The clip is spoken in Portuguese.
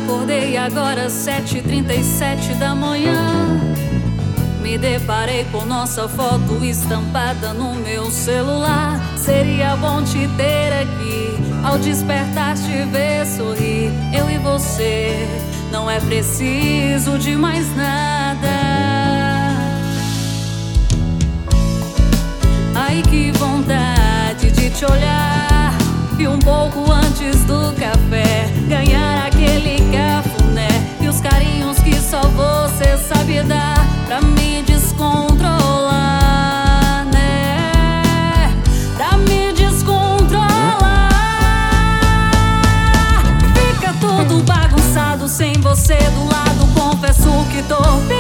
Acordei agora 7h37 da manhã. Me deparei com nossa foto estampada no meu celular. Seria bom te ter aqui, ao despertar te ver sorrir. Eu e você, não é preciso de mais nada. Ai, que vontade de te olhar, e um pouco antes do café ganhar aquele cafuné e os carinhos que só você sabe dar pra me descontrolar, né? Pra me descontrolar. Fica tudo bagunçado sem você do lado. Confesso que tô